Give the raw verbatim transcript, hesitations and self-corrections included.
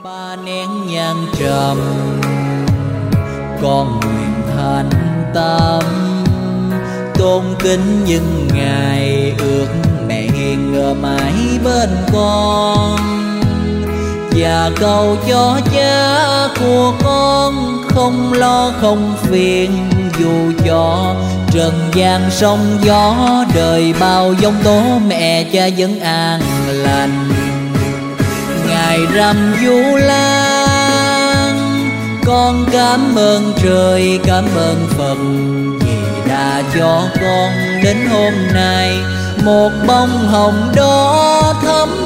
ba nén nhang trầm con nguyện thành tâm tôn kính những ngày ước mẹ hiền ở mãi bên con và cầu cho cha của con không lo không phiền dù cho trần gian sóng gió đời bao giông tố mẹ cha vẫn an lành. Ngày rằm Vu Lan con cảm ơn trời cảm ơn Phật vì đã cho con đến hôm nay một bông hồng đỏ thắm